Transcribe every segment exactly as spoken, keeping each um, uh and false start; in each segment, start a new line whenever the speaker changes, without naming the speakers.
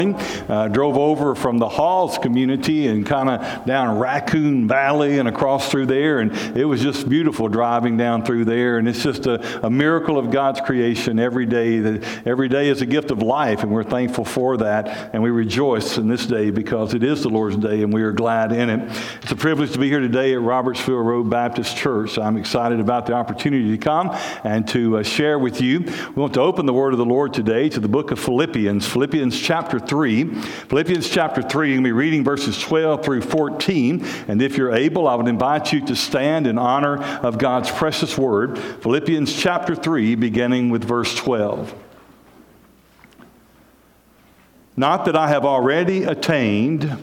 Uh, drove over from the Halls community and kind of down Raccoon Valley and across through there, and it was just beautiful driving down through there. And it's just a, a miracle of God's creation every day. That every day is a gift of life, and we're thankful for that. And we rejoice in this day because it is the Lord's day, and we are glad in it. It's a privilege to be here today at Robertsville Road Baptist Church. I'm excited about the opportunity to come and to uh, share with you. We want to open the Word of the Lord today to the book of Philippians, Philippians chapter three. Philippians chapter three, you're going to be reading verses twelve through fourteen. And if you're able, I would invite you to stand in honor of God's precious word. Philippians chapter three, beginning with verse twelve. Not that I have already attained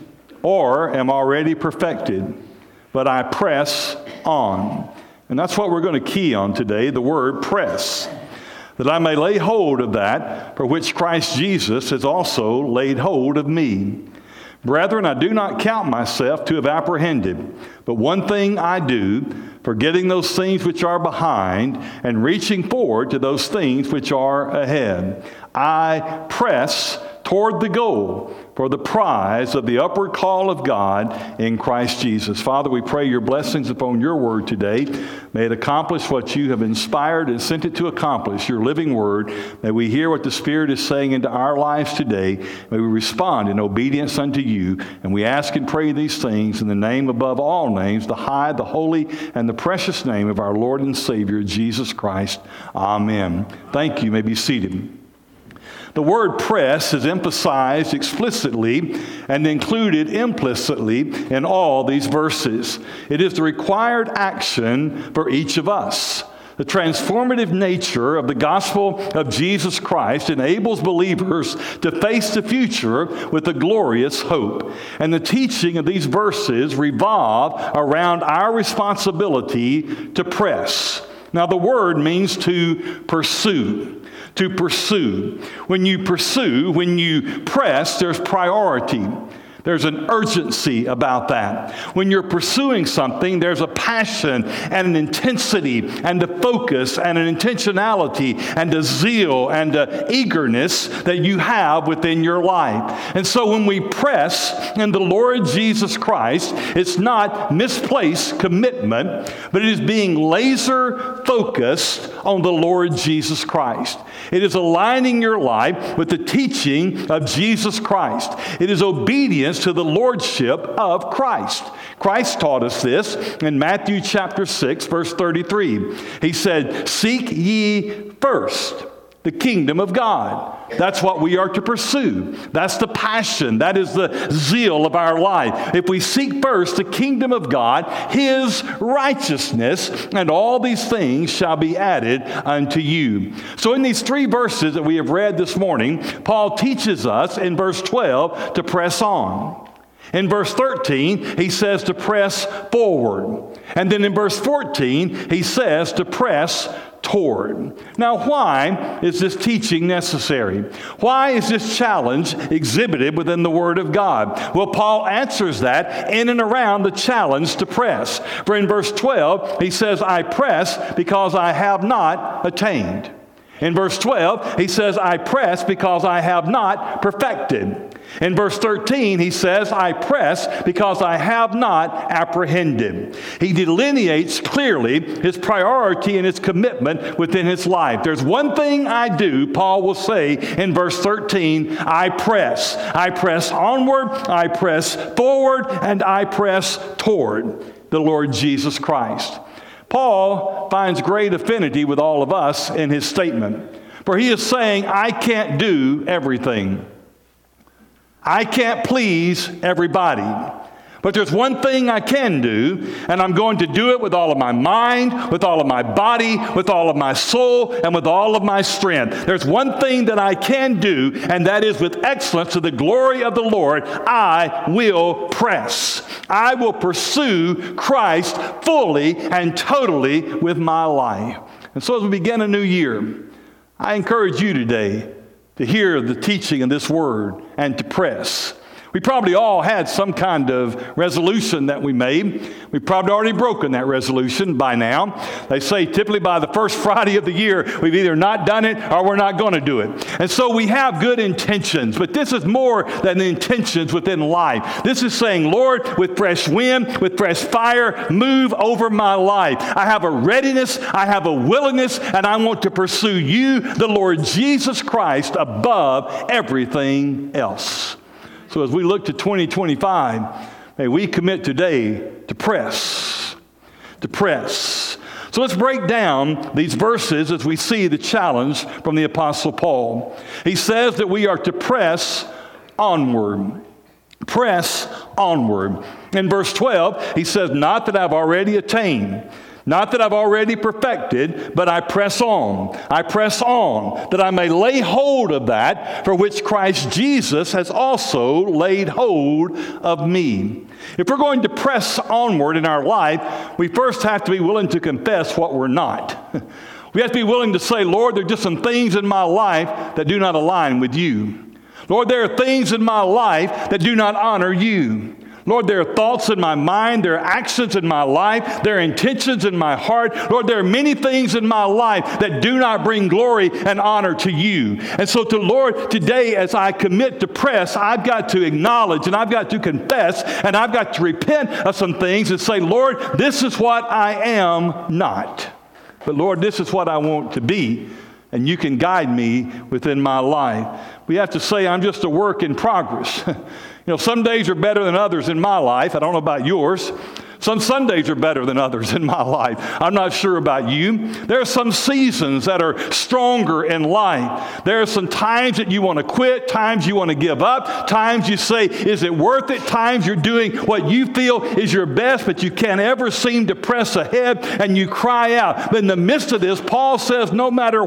or am already perfected, but I press on. And that's what we're going to key on today, the word press. That I may lay hold of that for which Christ Jesus has also laid hold of me. Brethren, I do not count myself to have apprehended, but one thing I do, forgetting those things which are behind and reaching forward to those things which are ahead. I press toward the goal for the prize of the upward call of God in Christ Jesus. Father, we pray your blessings upon your word today. May it accomplish what you have inspired and sent it to accomplish, your living word. May we hear what the Spirit is saying into our lives today. May we respond in obedience unto you. And we ask and pray these things in the name above all names, the high, the holy, and the precious name of our Lord and Savior, Jesus Christ. Amen. Thank you. You may be seated. The word press is emphasized explicitly and included implicitly in all these verses. It is the required action for each of us. The transformative nature of the gospel of Jesus Christ enables believers to face the future with a glorious hope. And the teaching of these verses revolve around our responsibility to press. Now, the word means to pursue. To pursue. When you pursue, when you press, there's priority. There's an urgency about that. When you're pursuing something, there's a passion and an intensity and a focus and an intentionality and a zeal and an eagerness that you have within your life. And so when we press in the Lord Jesus Christ, it's not misplaced commitment, but it is being laser focused on the Lord Jesus Christ. It is aligning your life with the teaching of Jesus Christ. It is obedience to the lordship of Christ. Christ taught us this in Matthew chapter six, verse thirty-three. He said, "Seek ye first the kingdom of God." That's what we are to pursue. That's the passion. That is the zeal of our life. If we seek first the kingdom of God, his righteousness, and all these things shall be added unto you. So in these three verses that we have read this morning, Paul teaches us in verse twelve to press on. In verse thirteen, he says to press forward. And then in verse fourteen, he says to press toward. Now, why is this teaching necessary? Why is this challenge exhibited within the Word of God? Well, Paul answers that in and around the challenge to press. For in verse twelve, he says, I press because I have not attained. In verse twelve, he says, I press because I have not perfected. In verse thirteen, he says, I press because I have not apprehended. He delineates clearly his priority and his commitment within his life. There's one thing I do, Paul will say in verse thirteen, I press. I press onward, I press forward, and I press toward the Lord Jesus Christ. Paul finds great affinity with all of us in his statement. For he is saying, I can't do everything. I can't please everybody. But there's one thing I can do, and I'm going to do it with all of my mind, with all of my body, with all of my soul, and with all of my strength. There's one thing that I can do, and that is with excellence to the glory of the Lord, I will press. I will pursue Christ fully and totally with my life. And so as we begin a new year, I encourage you today to hear the teaching of this word and to press. We probably all had some kind of resolution that we made. We've probably already broken that resolution by now. They say typically by the first Friday of the year, we've either not done it or we're not going to do it. And so we have good intentions, but this is more than the intentions within life. This is saying, Lord, with fresh wind, with fresh fire, move over my life. I have a readiness, I have a willingness, and I want to pursue you, the Lord Jesus Christ, above everything else. So as we look to twenty twenty-five, may we commit today to press, to press. So let's break down these verses as we see the challenge from the Apostle Paul. He says that we are to press onward. Press onward. In verse twelve, he says, not that I've already attained, not that I've already perfected, but I press on. I press on, that I may lay hold of that for which Christ Jesus has also laid hold of me. If we're going to press onward in our life, we first have to be willing to confess what we're not. We have to be willing to say, Lord, there are just some things in my life that do not align with you. Lord, there are things in my life that do not honor you. Lord, there are thoughts in my mind, there are actions in my life, there are intentions in my heart. Lord, there are many things in my life that do not bring glory and honor to you. And so to Lord, today as I commit to press, I've got to acknowledge and I've got to confess and I've got to repent of some things and say, Lord, this is what I am not. But Lord, this is what I want to be. And you can guide me within my life. We have to say, I'm just a work in progress. You know, some days are better than others in my life. I don't know about yours. Some Sundays are better than others in my life. I'm not sure about you. There are some seasons that are stronger in life. There are some times that you want to quit, times you want to give up, times you say, is it worth it? Times you're doing what you feel is your best, but you can't ever seem to press ahead, and you cry out. But in the midst of this, Paul says, no matter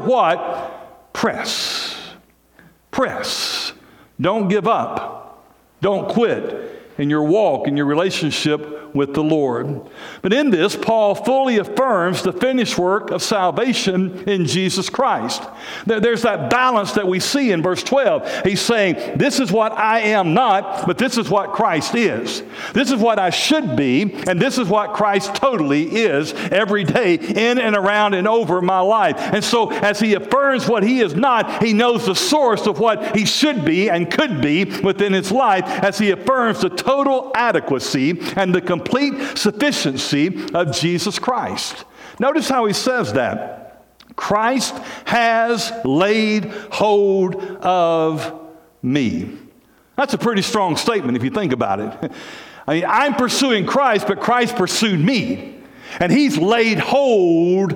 what, press. Press. Don't give up. Don't quit in your walk, in your relationship with the Lord. But in this, Paul fully affirms the finished work of salvation in Jesus Christ. There's that balance that we see in verse twelve. He's saying, this is what I am not, but this is what Christ is. This is what I should be, and this is what Christ totally is every day in and around and over my life. And so as he affirms what he is not, he knows the source of what he should be and could be within his life as he affirms the total adequacy and the complete sufficiency of Jesus Christ. Notice how he says that. Christ has laid hold of me. That's a pretty strong statement if you think about it. I mean, I'm pursuing Christ, but Christ pursued me. And he's laid hold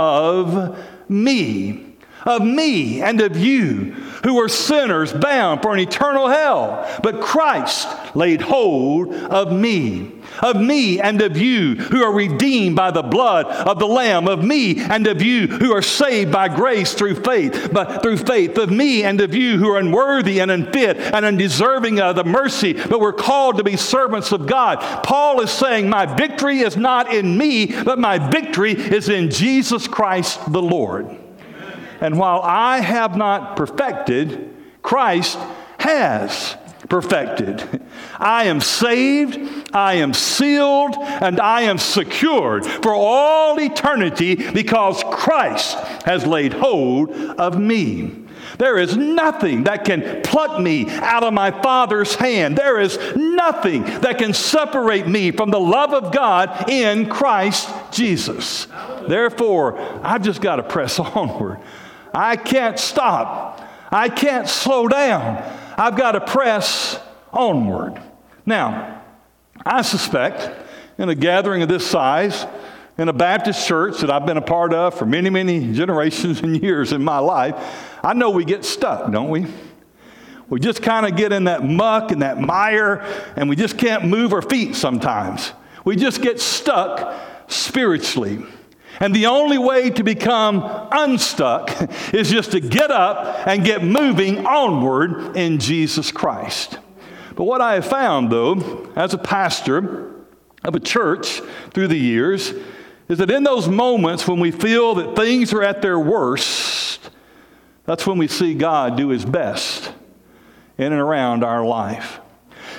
of me. Of me and of you who are sinners bound for an eternal hell. But Christ laid hold of me. Of me and of you who are redeemed by the blood of the Lamb. Of me and of you who are saved by grace through faith. But through faith. Of me and of you who are unworthy and unfit and undeserving of the mercy. But we're called to be servants of God. Paul is saying my victory is not in me, but my victory is in Jesus Christ the Lord. And while I have not perfected, Christ has perfected. I am saved, I am sealed, and I am secured for all eternity because Christ has laid hold of me. There is nothing that can pluck me out of my Father's hand. There is nothing that can separate me from the love of God in Christ Jesus. Therefore, I've just got to press onward. I can't stop. I can't slow down. I've got to press onward. Now, I suspect in a gathering of this size, in a Baptist church that I've been a part of for many, many generations and years in my life, I know we get stuck, don't we? We just kind of get in that muck and that mire, and we just can't move our feet sometimes. We just get stuck spiritually. And the only way to become unstuck is just to get up and get moving onward in Jesus Christ. But what I have found, though, as a pastor of a church through the years, is that in those moments when we feel that things are at their worst, that's when we see God do his best in and around our life.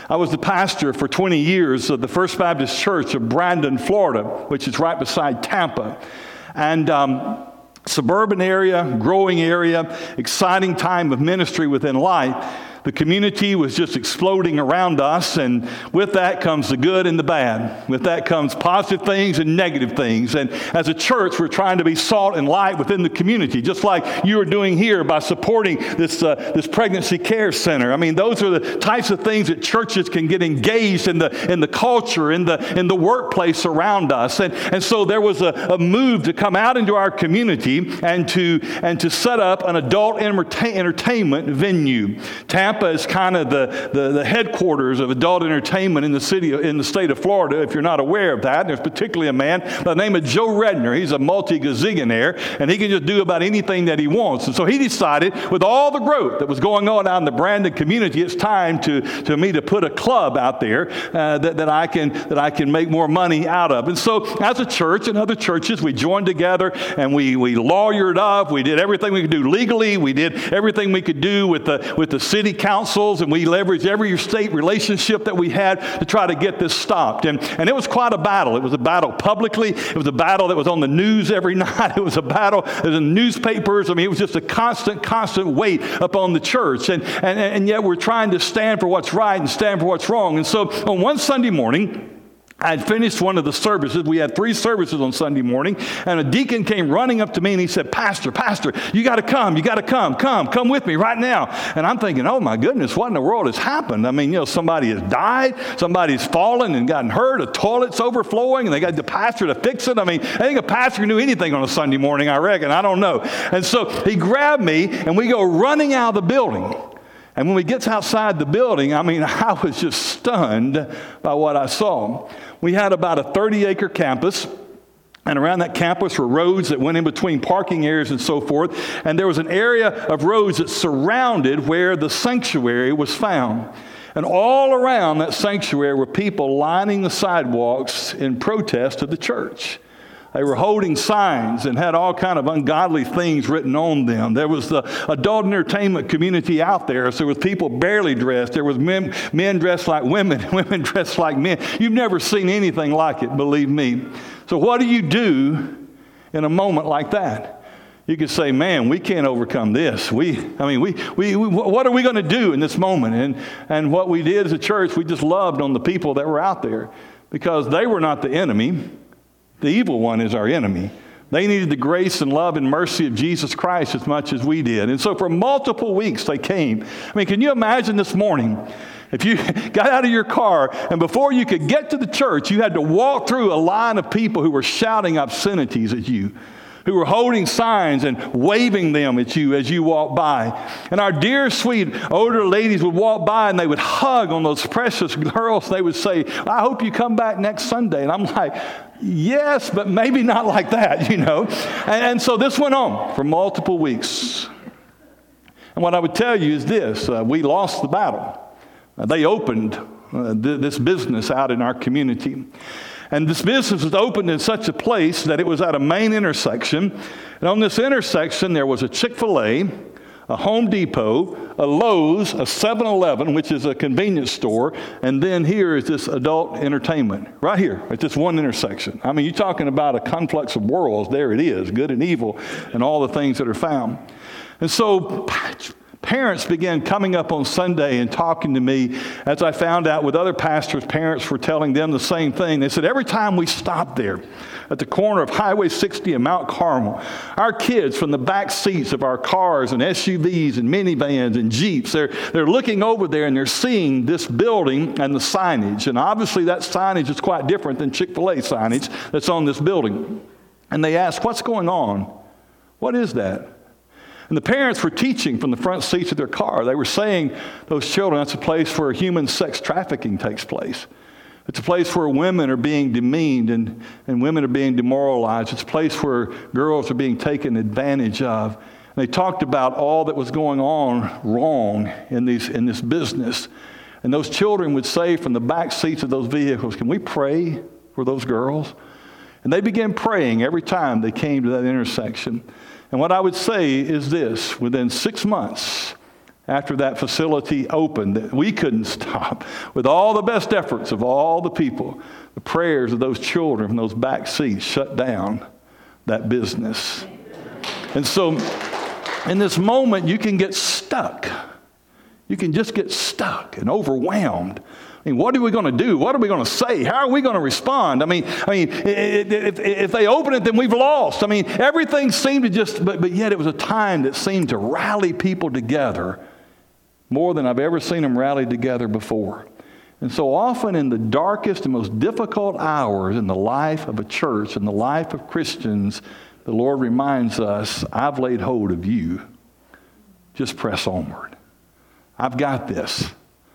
I was the pastor for twenty years of the First Baptist Church of Brandon, Florida, which is right beside Tampa. And um, suburban area, growing area, exciting time of ministry within Light. The community was just exploding around us, and with that comes the good and the bad. With that comes positive things and negative things. And as a church, we're trying to be salt and light within the community, just like you are doing here by supporting this uh, this pregnancy care center. I mean, those are the types of things that churches can get engaged in the in the culture, in the in the workplace around us. And and so there was a, a move to come out into our community and to and to set up an adult entertain, entertainment venue. Tampa is kind of the, the, the headquarters of adult entertainment in the city, in the state of Florida, if you're not aware of that. There's particularly a man by the name of Joe Redner. He's a multi-gazillionaire, and he can just do about anything that he wants. And so he decided, with all the growth that was going on out in the Brandon community, it's time to, to me to put a club out there uh, that, that, I can, that I can make more money out of. And so as a church and other churches, we joined together, and we, we lawyered up. We did everything we could do legally. We did everything we could do with the, with the city councils, and we leveraged every state relationship that we had to try to get this stopped. And, and it was quite a battle. It was a battle publicly. It was a battle that was on the news every night. It was a battle that was in newspapers. I mean, it was just a constant, constant weight upon the church. And, and, and yet we're trying to stand for what's right and stand for what's wrong. And so on one Sunday morning, I had finished one of the services. We had three services on Sunday morning, and a deacon came running up to me, and he said, Pastor, Pastor, you got to come. You got to come. Come. Come with me right now. And I'm thinking, oh, my goodness, what in the world has happened? I mean, you know, somebody has died. Somebody's fallen and gotten hurt. A toilet's overflowing, and they got the pastor to fix it. I mean, I think a pastor can do anything on a Sunday morning, I reckon. I don't know. And so he grabbed me, and we go running out of the building. And when we get outside the building, I mean, I was just stunned by what I saw. We had about a thirty-acre campus, and around that campus were roads that went in between parking areas and so forth. And there was an area of roads that surrounded where the sanctuary was found. And all around that sanctuary were people lining the sidewalks in protest of the church. They were holding signs and had all kind of ungodly things written on them. There was the adult entertainment community out there. So there was people barely dressed. There was men, men dressed like women, women dressed like men. You've never seen anything like it, believe me. So what do you do in a moment like that? You could say, man, we can't overcome this. We, I mean, we, we, we what are we going to do in this moment? And, and what we did as a church, we just loved on the people that were out there because they were not the enemy. The evil one is our enemy. They needed the grace and love and mercy of Jesus Christ as much as we did. And so for multiple weeks they came. I mean, can you imagine this morning if you got out of your car and before you could get to the church, you had to walk through a line of people who were shouting obscenities at you, who were holding signs and waving them at you as you walked by. And our dear, sweet, older ladies would walk by and they would hug on those precious girls. They would say, I hope you come back next Sunday. And I'm like, yes, but maybe not like that, you know. And, and so this went on for multiple weeks. And what I would tell you is this, uh, we lost the battle. Uh, they opened uh, th- this business out in our community. And this business was opened in such a place that it was at a main intersection. And on this intersection, there was a Chick-fil-A, a Home Depot, a Lowe's, a seven eleven, which is a convenience store, and then here is this adult entertainment, right here at this one intersection. I mean, you're talking about a conflux of worlds. There it is, good and evil, and all the things that are found. And so parents began coming up on Sunday and talking to me as I found out with other pastors, parents were telling them the same thing. They said, every time we stop there at the corner of Highway sixty and Mount Carmel, our kids from the back seats of our cars and S U Vs and minivans and Jeeps, they're, they're looking over there and they're seeing this building and the signage. And obviously that signage is quite different than Chick-fil-A signage that's on this building. And they ask, what's going on? What is that? And the parents were teaching from the front seats of their car. They were saying, those children, that's a place where human sex trafficking takes place. It's a place where women are being demeaned and, and women are being demoralized. It's a place where girls are being taken advantage of. And they talked about all that was going on wrong in these in this business. And those children would say from the back seats of those vehicles, can we pray for those girls? And they began praying every time they came to that intersection. And what I would say is this, within six months, after that facility opened that we couldn't stop. With all the best efforts of all the people, the prayers of those children from those back seats shut down that business. And so in this moment, you can get stuck. You can just get stuck and overwhelmed. I mean, what are we going to do? What are we going to say? How are we going to respond? I mean, I mean, if, if they open it, then we've lost. I mean, everything seemed to just, but, but yet it was a time that seemed to rally people together more than I've ever seen them rally together before. And so often in the darkest and most difficult hours in the life of a church, in the life of Christians, the Lord reminds us, I've laid hold of you. Just press onward. I've got this.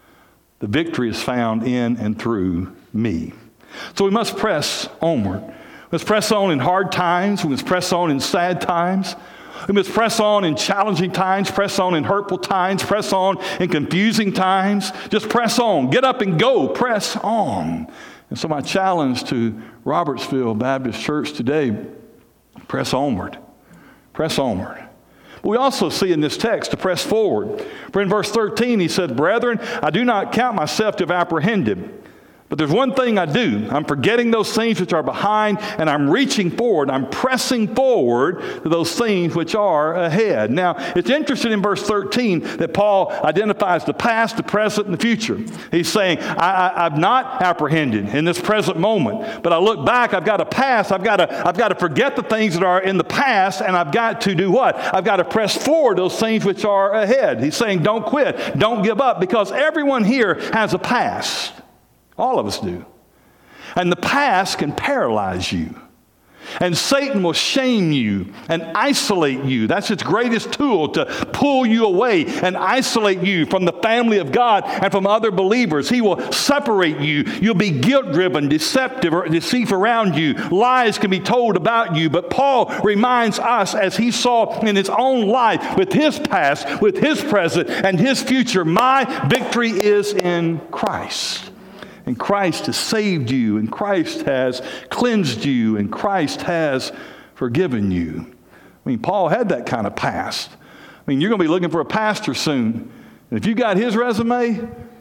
The victory is found in and through me. So we must press onward. We must press on in hard times. We must press on in sad times. We must press on in challenging times, press on in hurtful times, press on in confusing times. Just press on. Get up and go. Press on. And so my challenge to Robertsville Baptist Church today, press onward. Press onward. But we also see in this text to press forward. For in verse thirteen, he said, "Brethren, I do not count myself to have apprehended. But there's one thing I do. I'm forgetting those things which are behind, and I'm reaching forward. I'm pressing forward to those things which are ahead." Now, it's interesting in verse thirteen that Paul identifies the past, the present, and the future. He's saying, I, I, I've not apprehended in this present moment, but I look back, I've got to pass, I've got to, I've got to forget the things that are in the past, and I've got to do what? I've got to press forward those things which are ahead. He's saying, don't quit, don't give up, because everyone here has a past. All of us do. And the past can paralyze you. And Satan will shame you and isolate you. That's its greatest tool, to pull you away and isolate you from the family of God and from other believers. He will separate you. You'll be guilt-driven, deceptive, or deceit around you. Lies can be told about you. But Paul reminds us, as he saw in his own life, with his past, with his present, and his future, my victory is in Christ. And Christ has saved you, and Christ has cleansed you, and Christ has forgiven you. I mean, Paul had that kind of past. I mean, you're going to be looking for a pastor soon. And if you got his resume,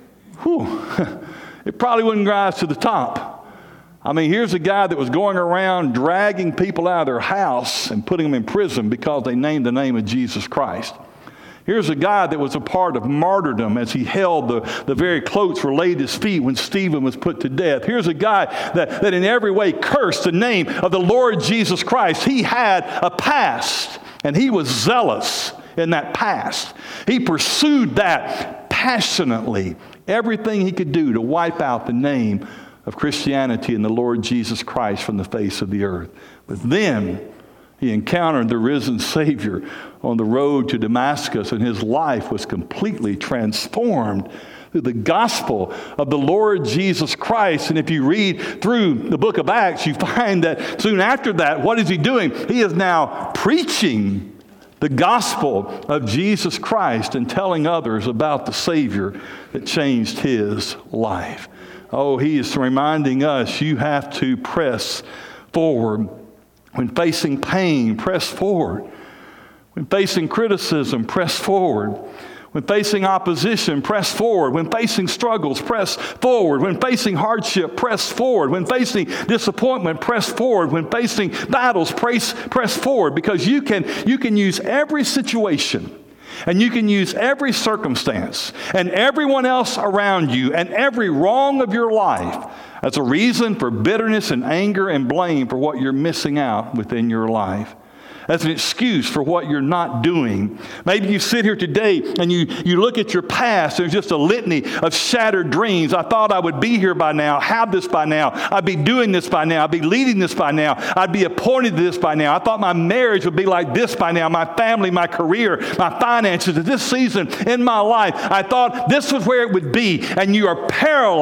whew, it probably wouldn't rise to the top. I mean, here's a guy that was going around dragging people out of their house and putting them in prison because they named the name of Jesus Christ. Here's a guy that was a part of martyrdom as he held the, the very cloaks were laid at his feet when Stephen was put to death. Here's a guy that, that in every way cursed the name of the Lord Jesus Christ. He had a past, and he was zealous in that past. He pursued that passionately, everything he could do to wipe out the name of Christianity and the Lord Jesus Christ from the face of the earth. But then he encountered the risen Savior on the road to Damascus, and his life was completely transformed through the gospel of the Lord Jesus Christ. And if you read through the book of Acts, you find that soon after that, what is he doing? He is now preaching the gospel of Jesus Christ and telling others about the Savior that changed his life. Oh, he is reminding us, you have to press forward. When facing pain, press forward. When facing criticism, press forward. When facing opposition, press forward. When facing struggles, press forward. When facing hardship, press forward. When facing disappointment, press forward. When facing battles, press, press forward. Because you can, you can use every situation, and you can use every circumstance and everyone else around you and every wrong of your life as a reason for bitterness and anger and blame for what you're missing out within your life. As an excuse for what you're not doing. Maybe you sit here today and you, you look at your past. There's just a litany of shattered dreams. I thought I would be here by now, have this by now. I'd be doing this by now. I'd be leading this by now. I'd be appointed to this by now. I thought my marriage would be like this by now. My family, my career, my finances. At this season in my life, I thought this was where it would be. And you are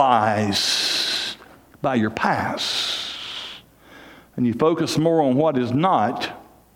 paralyzed by your past. And you focus more on what is not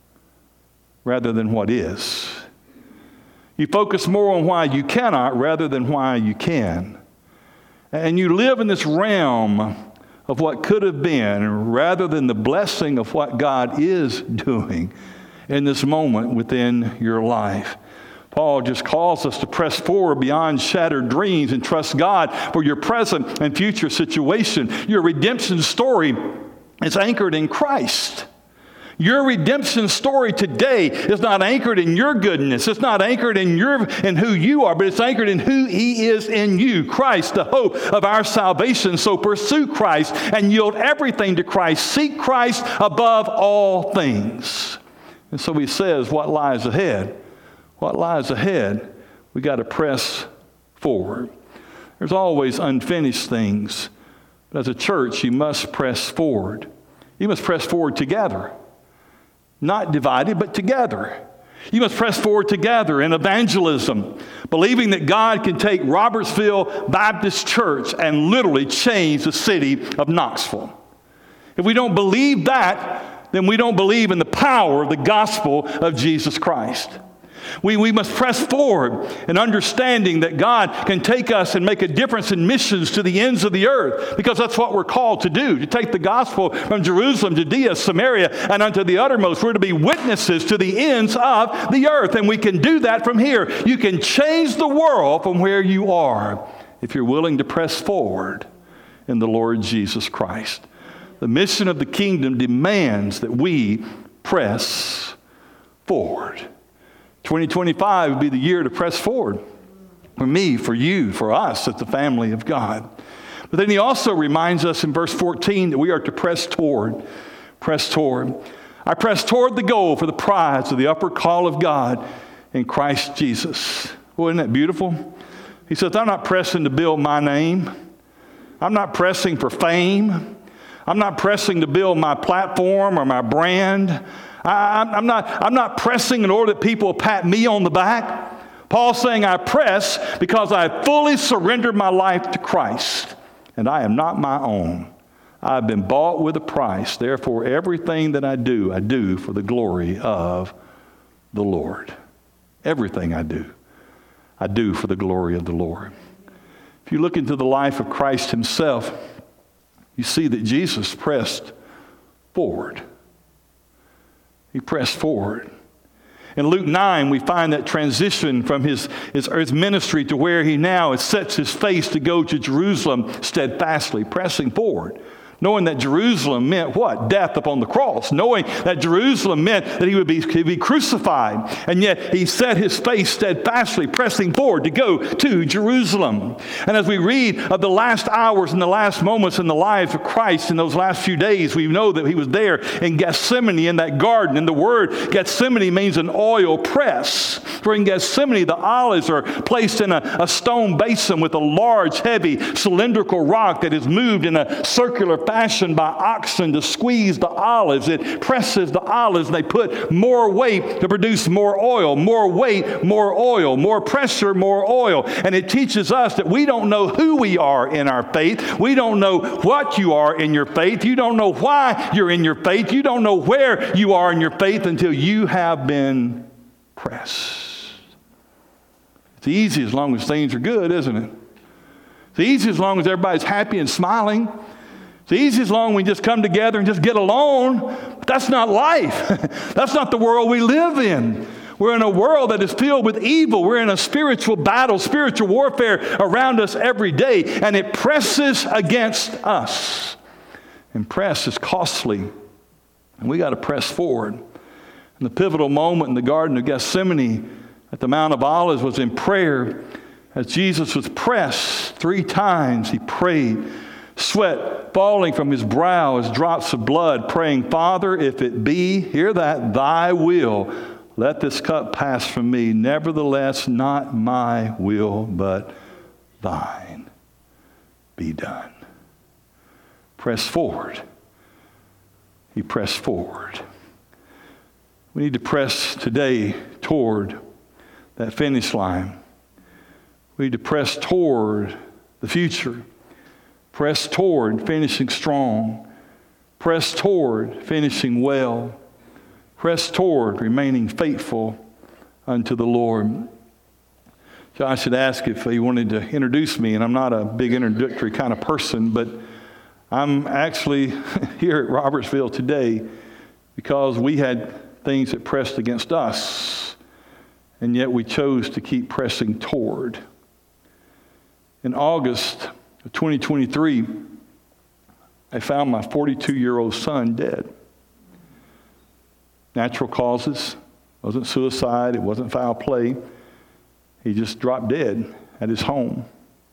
rather than what is. You focus more on why you cannot rather than why you can. And you live in this realm of what could have been rather than the blessing of what God is doing in this moment within your life. Paul just calls us to press forward beyond shattered dreams and trust God for your present and future situation. Your redemption story is anchored in Christ. Your redemption story today is not anchored in your goodness. It's not anchored in your in who you are, but it's anchored in who He is in you. Christ, the hope of our salvation. So pursue Christ and yield everything to Christ. Seek Christ above all things. And so He says, what lies ahead? What lies ahead? We got to press forward. There's always unfinished things. But as a church, you must press forward. You must press forward together. Not divided, but together. You must press forward together in evangelism, believing that God can take Robertsville Baptist Church and literally change the city of Knoxville. If we don't believe that, then we don't believe in the power of the gospel of Jesus Christ. We, we must press forward in understanding that God can take us and make a difference in missions to the ends of the earth, because that's what we're called to do, to take the gospel from Jerusalem, Judea, Samaria, and unto the uttermost. We're to be witnesses to the ends of the earth, and we can do that from here. You can change the world from where you are if you're willing to press forward in the Lord Jesus Christ. The mission of the kingdom demands that we press forward. twenty twenty-five would be the year to press forward. For me, for you, for us as the family of God. But then he also reminds us in verse fourteen that we are to press toward. Press toward. I press toward the goal for the prize of the upper call of God in Christ Jesus. Well, isn't that beautiful? He says, I'm not pressing to build my name. I'm not pressing for fame. I'm not pressing to build my platform or my brand. I, I'm not, I'm not pressing in order that people pat me on the back. Paul's saying I press because I fully surrendered my life to Christ, and I am not my own. I've been bought with a price. Therefore, everything that I do, I do for the glory of the Lord. Everything I do, I do for the glory of the Lord. If you look into the life of Christ himself, you see that Jesus pressed forward. He pressed forward. In Luke nine, we find that transition from his, his earth ministry to where he now sets his face to go to Jerusalem steadfastly, pressing forward. Knowing that Jerusalem meant what? Death upon the cross. Knowing that Jerusalem meant that he would be, he'd be crucified. And yet he set his face steadfastly, pressing forward to go to Jerusalem. And as we read of the last hours and the last moments in the lives of Christ in those last few days, we know that he was there in Gethsemane in that garden. And the word Gethsemane means an oil press. For in Gethsemane, the olives are placed in a, a stone basin with a large, heavy, cylindrical rock that is moved in a circular fashion. Fashioned by oxen to squeeze the olives. It presses the olives. They put more weight to produce more oil. More weight, more oil. More pressure, more oil. And it teaches us that we don't know who we are in our faith. We don't know what you are in your faith. You don't know why you're in your faith. You don't know where you are in your faith until you have been pressed. It's easy as long as things are good, isn't it? It's easy as long as everybody's happy and smiling. It's easy as long as we just come together and just get along, but that's not life. That's not the world we live in. We're in a world that is filled with evil. We're in a spiritual battle, spiritual warfare around us every day, and it presses against us. And press is costly, and we got to press forward. And the pivotal moment in the Garden of Gethsemane at the Mount of Olives was in prayer. As Jesus was pressed three times, he prayed. Sweat falling from his brow as drops of blood, praying, Father, if it be, hear that, thy will, let this cup pass from me. Nevertheless, not my will, but thine be done. Press forward. He pressed forward. We need to press today toward that finish line. We need to press toward the future. Press toward finishing strong. Press toward finishing well. Press toward remaining faithful unto the Lord. Josh had asked if he wanted to introduce me, and I'm not a big introductory kind of person, but I'm actually here at Robertsville today because we had things that pressed against us. and yet we chose to keep pressing toward. In August of twenty twenty-three, I found my forty-two-year-old son dead. Natural causes. It wasn't suicide. It wasn't foul play. He just dropped dead at his home.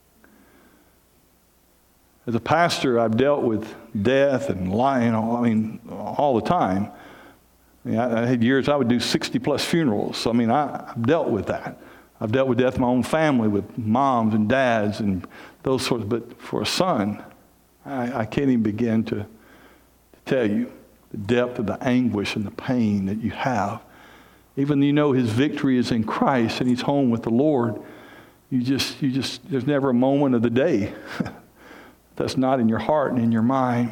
As a pastor, I've dealt with death and lying, I mean, all the time. I, mean, I, I had years I would do sixty plus funerals. So, I mean, I, I've dealt with that. I've dealt with death in my own family, with moms and dads and those sorts. But for a son, I, I can't even begin to, to tell you the depth of the anguish and the pain that you have. Even though you know his victory is in Christ and he's home with the Lord, you just, you just, there's never a moment of the day that's not in your heart and in your mind.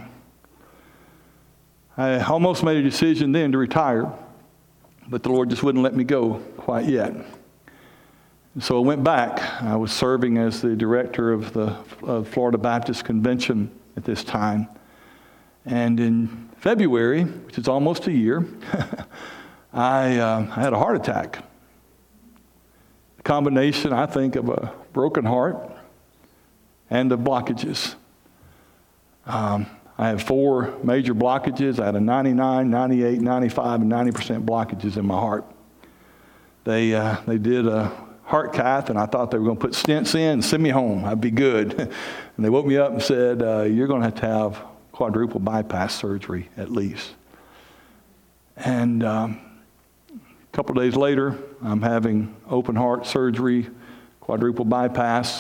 I almost made a decision then to retire, but the Lord just wouldn't let me go quite yet. And so I went back. I was serving as the director of the of Florida Baptist Convention at this time. And in February, which is almost a year, I, uh, I had a heart attack. A combination, I think, of a broken heart and of blockages. Um, I have four major blockages. I had a ninety-nine, ninety-eight, ninety-five, and ninety percent blockages in my heart. They uh, they did a heart cath, and I thought they were going to put stents in and send me home. I'd be good. And they woke me up and said, uh, you're going to have to have quadruple bypass surgery at least. And um, a couple of days later, I'm having open heart surgery, quadruple bypass.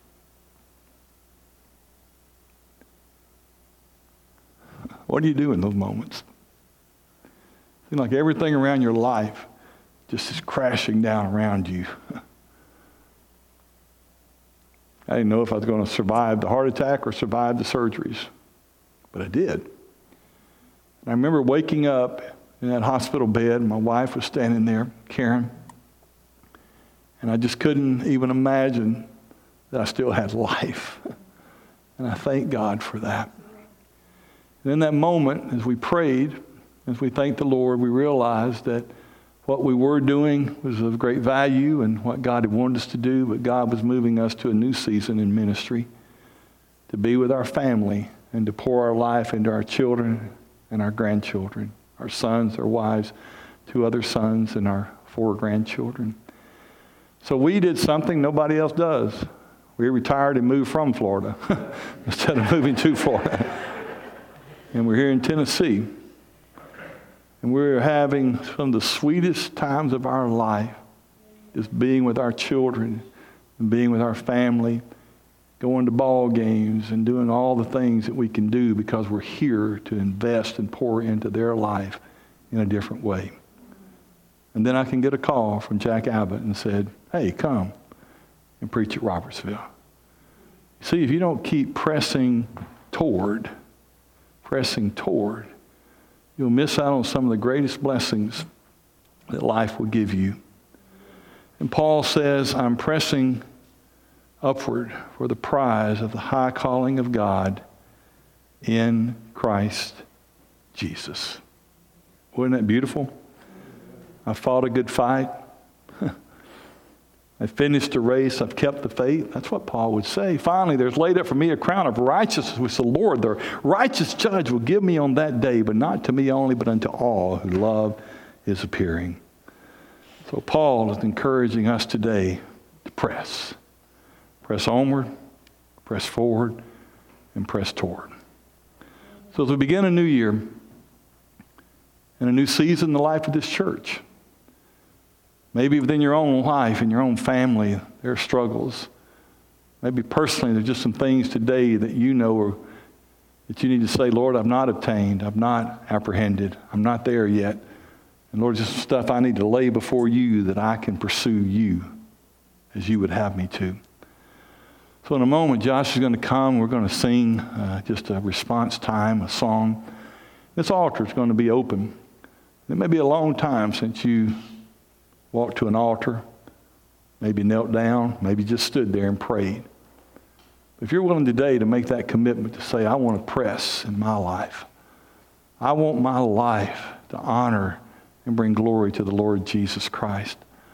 What do you do in those moments? It seems like everything around your life just is crashing down around you. I didn't know if I was going to survive the heart attack or survive the surgeries, but I did. And I remember waking up in that hospital bed. My wife was standing there, Karen, and I just couldn't even imagine that I still had life. And I thank God for that. And in that moment, as we prayed, as we thanked the Lord, we realized that what we were doing was of great value and what God had wanted us to do, but God was moving us to a new season in ministry, to be with our family and to pour our life into our children and our grandchildren, our sons, our wives, two other sons, and our four grandchildren. So we did something nobody else does. We retired and moved from Florida instead of moving to Florida. And we're here in Tennessee. And we're having some of the sweetest times of our life, just being with our children and being with our family, going to ball games and doing all the things that we can do because we're here to invest and pour into their life in a different way. And then I can get a call from Jack Abbott and said, hey, come and preach at Robertsville. See, if you don't keep pressing toward, pressing toward, you'll miss out on some of the greatest blessings that life will give you. And Paul says, I'm pressing upward for the prize of the high calling of God in Christ Jesus. Wasn't that beautiful? I fought a good fight. I finished the race. I've kept the faith. That's what Paul would say. Finally, there's laid up for me a crown of righteousness, which the Lord, the righteous judge, will give me on that day, but not to me only, but unto all who love his appearing. So Paul is encouraging us today to press. Press onward, press forward, and press toward. So as we begin a new year and a new season in the life of this church, maybe within your own life and your own family, there are struggles. Maybe personally, there's just some things today that you know or that you need to say, Lord, I've not obtained, I've not apprehended, I'm not there yet. And Lord, just some stuff I need to lay before you that I can pursue you as you would have me to. So in a moment, Josh is going to come. We're going to sing uh, just a response time, a song. This altar is going to be open. It may be a long time since you walked to an altar, maybe knelt down, maybe just stood there and prayed. If you're willing today to make that commitment to say, I want to press in my life. I want my life to honor and bring glory to the Lord Jesus Christ.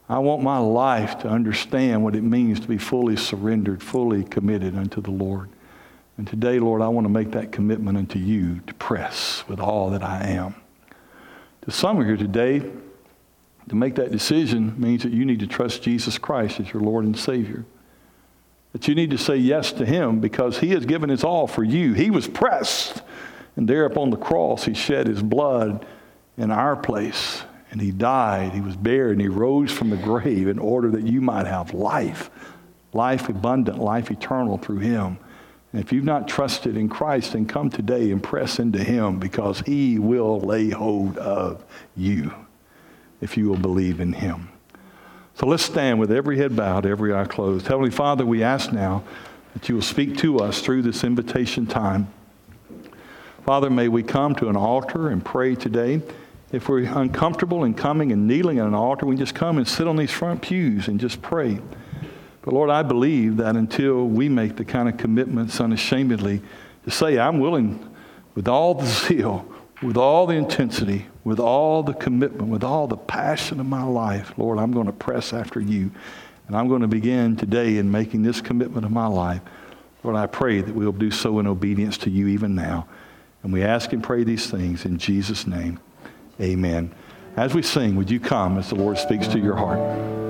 I want my life to understand what it means to be fully surrendered, fully committed unto the Lord. And today, Lord, I want to make that commitment unto you to press with all that I am. To some of you today, to make that decision means that you need to trust Jesus Christ as your Lord and Savior. That you need to say yes to him because he has given his all for you. He was pressed, and there upon the cross he shed his blood in our place. And he died, he was buried, and he rose from the grave in order that you might have life. Life abundant, life eternal through him. And if you've not trusted in Christ, then come today and press into him because he will lay hold of you if you will believe in him. So let's stand with every head bowed, every eye closed. Heavenly Father, we ask now that you will speak to us through this invitation time. Father, may we come to an altar and pray today. If we're uncomfortable in coming and kneeling at an altar, we can just come and sit on these front pews and just pray. But Lord, I believe that until we make the kind of commitments unashamedly to say, I'm willing with all the zeal, with all the intensity, with all the commitment, with all the passion of my life, Lord, I'm going to press after you. And I'm going to begin today in making this commitment of my life. Lord, I pray that we'll do so in obedience to you even now. And we ask and pray these things in Jesus' name. Amen. As we sing, would you come as the Lord speaks to your heart?